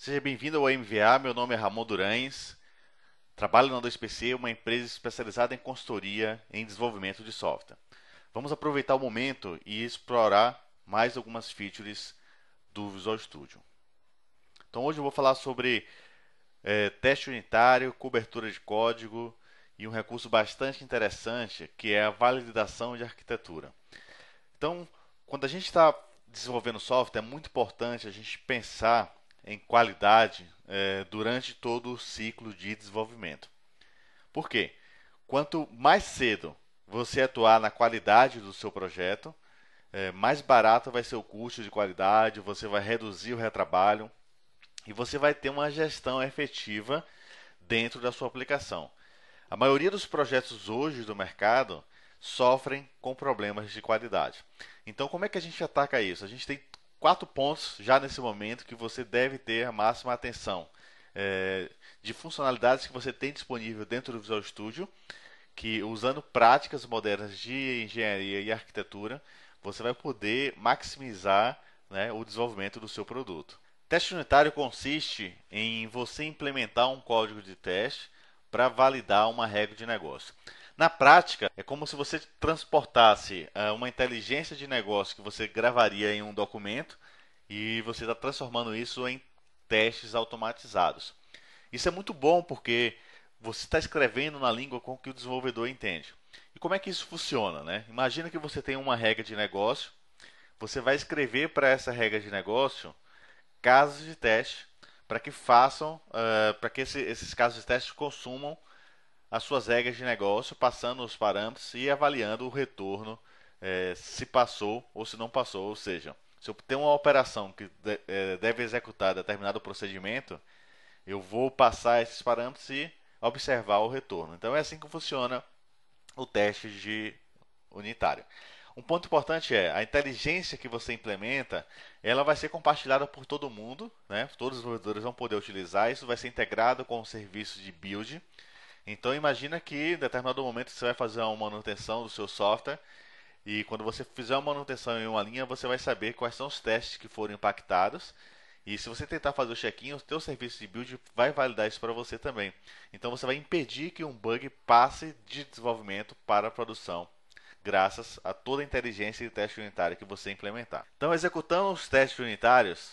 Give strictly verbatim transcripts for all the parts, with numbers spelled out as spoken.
Seja bem-vindo ao M V A, meu nome é Ramon Durães, trabalho na dois P C, uma empresa especializada em consultoria em desenvolvimento de software. Vamos aproveitar o momento e explorar mais algumas features do Visual Studio. Então hoje eu vou falar sobre é, teste unitário, cobertura de código e um recurso bastante interessante que é a validação de arquitetura. Então, quando a gente está desenvolvendo software, é muito importante a gente pensar em qualidade eh, durante todo o ciclo de desenvolvimento. Por quê? Quanto mais cedo você atuar na qualidade do seu projeto, eh, mais barato vai ser o custo de qualidade, você vai reduzir o retrabalho e você vai ter uma gestão efetiva dentro da sua aplicação. A maioria dos projetos hoje do mercado sofrem com problemas de qualidade. Então, como é que a gente ataca isso? A gente tem quatro pontos já nesse momento que você deve ter a máxima atenção. É, de funcionalidades que você tem disponível dentro do Visual Studio, que usando práticas modernas de engenharia e arquitetura, você vai poder maximizar, né, o desenvolvimento do seu produto. Teste unitário consiste em você implementar um código de teste para validar uma regra de negócio. Na prática, é como se você transportasse uh, uma inteligência de negócio que você gravaria em um documento e você está transformando isso em testes automatizados. Isso é muito bom porque você está escrevendo na língua com que o desenvolvedor entende. E como é que isso funciona, né? Imagina que você tem uma regra de negócio, você vai escrever para essa regra de negócio casos de teste para que façam, uh, para que esse, esses casos de teste consumam as suas regras de negócio, passando os parâmetros e avaliando o retorno, eh, se passou ou se não passou. Ou seja, se eu tenho uma operação que de, eh, deve executar determinado procedimento, eu vou passar esses parâmetros e observar o retorno. Então é assim que funciona o teste de unitário. Um ponto importante é a inteligência que você implementa, ela vai ser compartilhada por todo mundo, né? Todos os desenvolvedores vão poder utilizar. Isso vai ser integrado com o serviço de build. Então imagina que em determinado momento você vai fazer uma manutenção do seu software e quando você fizer uma manutenção em uma linha, você vai saber quais são os testes que foram impactados. E se você tentar fazer o check-in, o seu serviço de build vai validar isso para você também. Então você vai impedir que um bug passe de desenvolvimento para a produção, graças a toda a inteligência de teste unitário que você implementar. Então, executando os testes unitários,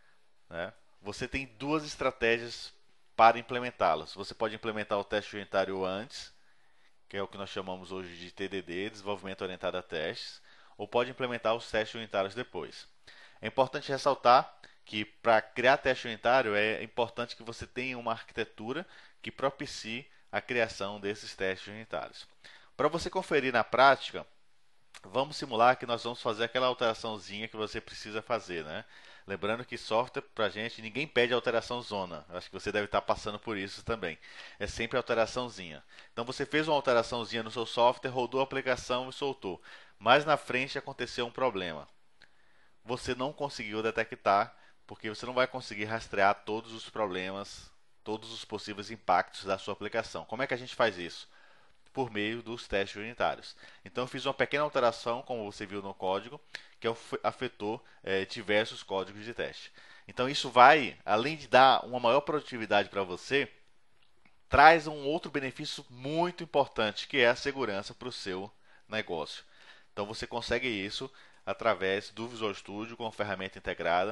né, você tem duas estratégias para implementá-los. Você pode implementar o teste unitário antes, que é o que nós chamamos hoje de T D D, Desenvolvimento Orientado a Testes, ou pode implementar os testes unitários depois. É importante ressaltar que para criar teste unitário é importante que você tenha uma arquitetura que propicie a criação desses testes unitários. Para você conferir na prática, vamos simular que nós vamos fazer aquela alteraçãozinha que você precisa fazer, né? Lembrando que software, pra gente, ninguém pede alteração zona. Eu acho que você deve estar passando por isso também. É sempre alteraçãozinha. Então você fez uma alteraçãozinha no seu software, rodou a aplicação e soltou. Mas na frente aconteceu um problema. Você não conseguiu detectar, porque você não vai conseguir rastrear todos os problemas, todos os possíveis impactos da sua aplicação. Como é que a gente faz isso? Por meio dos testes unitários. Então eu fiz uma pequena alteração, como você viu no código, que afetou é, diversos códigos de teste. Então isso vai, além de dar uma maior produtividade para você, traz um outro benefício muito importante, que é a segurança para o seu negócio. Então você consegue isso através do Visual Studio com a ferramenta integrada.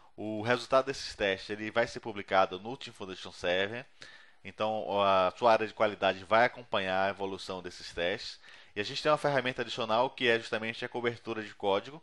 O resultado desses testes ele vai ser publicado no Team Foundation Server. Então a sua área de qualidade vai acompanhar a evolução desses testes. E a gente tem uma ferramenta adicional que é justamente a cobertura de código,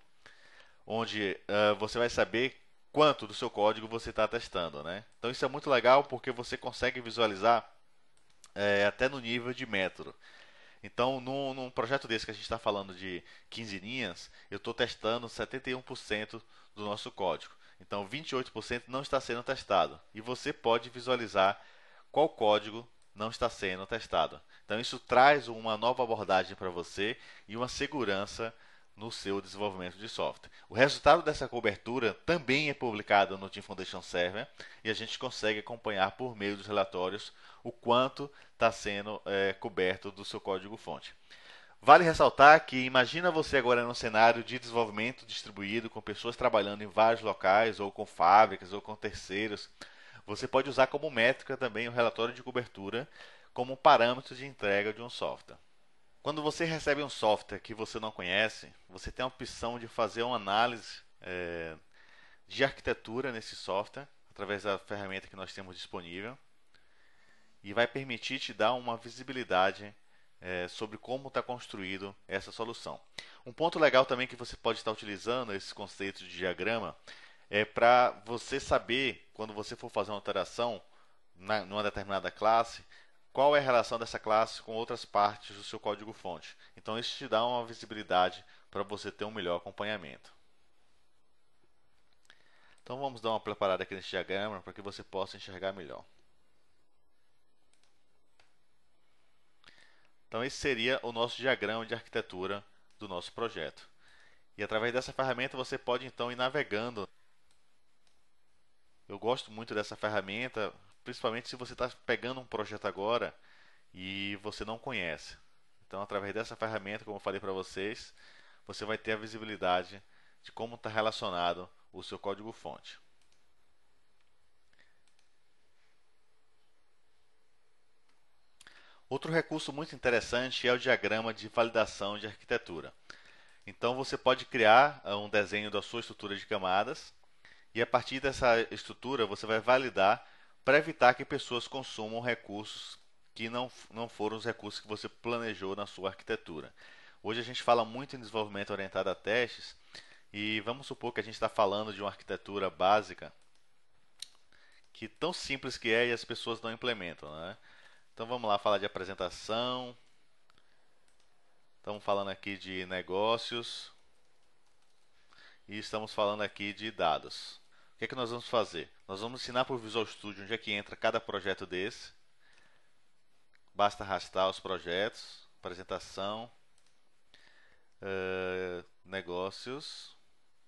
onde uh, você vai saber quanto do seu código você está testando, né? Então isso é muito legal porque você consegue visualizar é, até no nível de método. Então, num, num projeto desse que a gente está falando de quinze linhas, eu estou testando setenta e um por cento do nosso código. Então, vinte e oito por cento não está sendo testado. E você pode visualizar qual código não está sendo testado. Então, isso traz uma nova abordagem para você e uma segurança no seu desenvolvimento de software. O resultado dessa cobertura também é publicado no Team Foundation Server e a gente consegue acompanhar por meio dos relatórios o quanto está sendo é, coberto do seu código-fonte. Vale ressaltar que imagina você agora num cenário de desenvolvimento distribuído com pessoas trabalhando em vários locais, ou com fábricas, ou com terceiros. Você pode usar como métrica também o relatório de cobertura como um parâmetro de entrega de um software. Quando você recebe um software que você não conhece, você tem a opção de fazer uma análise é, de arquitetura nesse software, através da ferramenta que nós temos disponível, e vai permitir te dar uma visibilidade é, sobre como está construído essa solução. Um ponto legal também que você pode estar utilizando esse conceito de diagrama é para você saber, quando você for fazer uma alteração na, numa determinada classe, qual é a relação dessa classe com outras partes do seu código-fonte. Então isso te dá uma visibilidade para você ter um melhor acompanhamento. Então vamos dar uma preparada aqui nesse diagrama para que você possa enxergar melhor. Então esse seria o nosso diagrama de arquitetura do nosso projeto. E através dessa ferramenta você pode então ir navegando. Eu gosto muito dessa ferramenta, principalmente se você está pegando um projeto agora e você não conhece. Então através dessa ferramenta, como eu falei para vocês, você vai ter a visibilidade de como está relacionado o seu código-fonte. Outro recurso muito interessante é o diagrama de validação de arquitetura. Então você pode criar um desenho da sua estrutura de camadas e a partir dessa estrutura você vai validar para evitar que pessoas consumam recursos que não, não foram os recursos que você planejou na sua arquitetura. Hoje a gente fala muito em desenvolvimento orientado a testes e vamos supor que a gente está falando de uma arquitetura básica que tão simples que é e as pessoas não implementam, né? Então vamos lá falar de apresentação. Estamos falando aqui de negócios. E estamos falando aqui de dados. O que é que nós vamos fazer? Nós vamos ensinar para o Visual Studio onde é que entra cada projeto desse. Basta arrastar os projetos. Apresentação. Uh, negócios.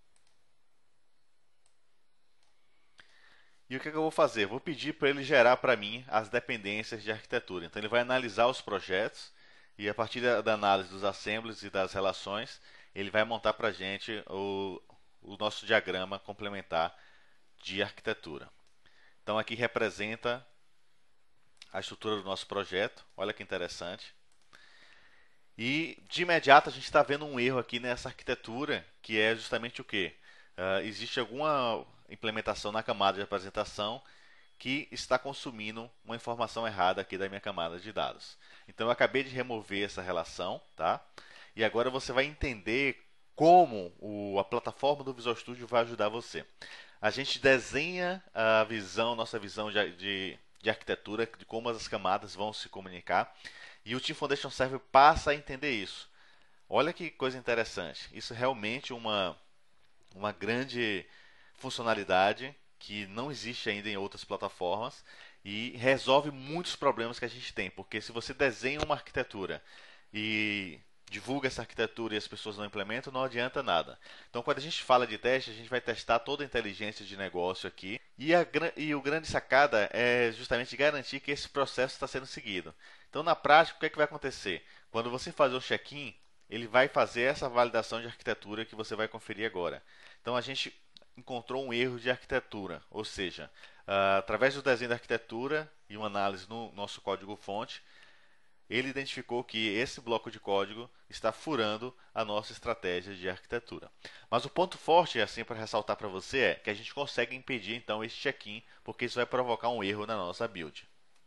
E o que, é que eu vou fazer? Vou pedir para ele gerar para mim as dependências de arquitetura. Então ele vai analisar os projetos e a partir da, da análise dos assemblies e das relações, ele vai montar para a gente o, o nosso diagrama complementar de arquitetura. Então aqui representa a estrutura do nosso projeto. Olha que interessante. E de imediato a gente está vendo um erro aqui nessa arquitetura, que é justamente o que? Uh, existe alguma implementação na camada de apresentação que está consumindo uma informação errada aqui da minha camada de dados. Então eu acabei de remover essa relação, tá? E agora você vai entender como o, a plataforma do Visual Studio vai ajudar você. A gente desenha a visão, nossa visão de, de, de arquitetura, de como as camadas vão se comunicar, e o Team Foundation Server passa a entender isso. Olha que coisa interessante. Isso é realmente uma, uma grande funcionalidade que não existe ainda em outras plataformas e resolve muitos problemas que a gente tem, porque se você desenha uma arquitetura e divulga essa arquitetura e as pessoas não implementam, não adianta nada. Então, quando a gente fala de teste, a gente vai testar toda a inteligência de negócio aqui e, a, e o grande sacada é justamente garantir que esse processo está sendo seguido. Então, na prática, o que é que vai acontecer? Quando você fazer o check-in, ele vai fazer essa validação de arquitetura que você vai conferir agora. Então, a gente encontrou um erro de arquitetura, ou seja, uh, através do desenho da arquitetura e uma análise no nosso código-fonte, ele identificou que esse bloco de código está furando a nossa estratégia de arquitetura. Mas o ponto forte, assim para ressaltar para você, é que a gente consegue impedir então esse check-in, porque isso vai provocar um erro na nossa build.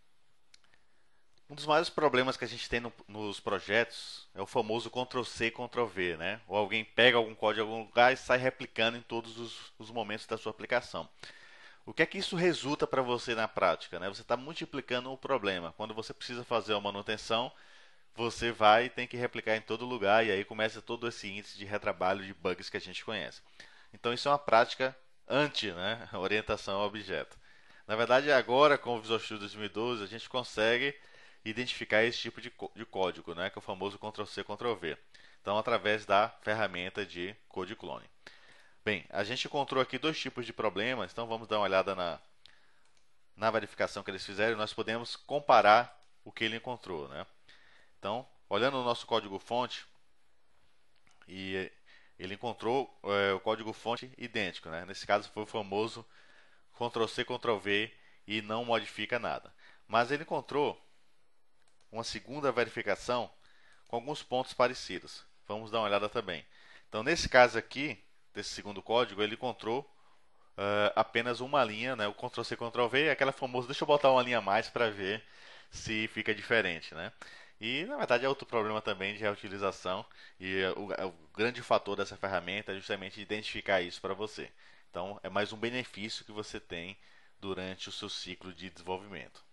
Um dos maiores problemas que a gente tem no, nos projetos é o famoso control C, control V, né? Ou alguém pega algum código em algum lugar e sai replicando em todos os, os momentos da sua aplicação. O que é que isso resulta para você na prática, né? Você está multiplicando o problema. Quando você precisa fazer uma manutenção, você vai e tem que replicar em todo lugar e aí começa todo esse índice de retrabalho de bugs que a gente conhece. Então isso é uma prática anti, né? Orientação ao objeto. Na verdade, agora com o Visual Studio dois mil e doze, a gente consegue identificar esse tipo de, de código, né, que é o famoso control C, control V. Então, através da ferramenta de code clone. Bem, a gente encontrou aqui dois tipos de problemas, então vamos dar uma olhada na, na verificação que eles fizeram e nós podemos comparar o que ele encontrou, né? Então, olhando o nosso código-fonte, e ele encontrou é, o código-fonte idêntico, né? Nesse caso foi o famoso control C, control V, e não modifica nada. Mas ele encontrou uma segunda verificação com alguns pontos parecidos. Vamos dar uma olhada também. Então, nesse caso aqui, desse segundo código, ele encontrou uh, apenas uma linha, né? O Ctrl C, Ctrl V, é aquela famosa, deixa eu botar uma linha a mais para ver se fica diferente, né? E, na verdade, é outro problema também de reutilização. E uh, o, o grande fator dessa ferramenta é justamente identificar isso para você. Então, é mais um benefício que você tem durante o seu ciclo de desenvolvimento.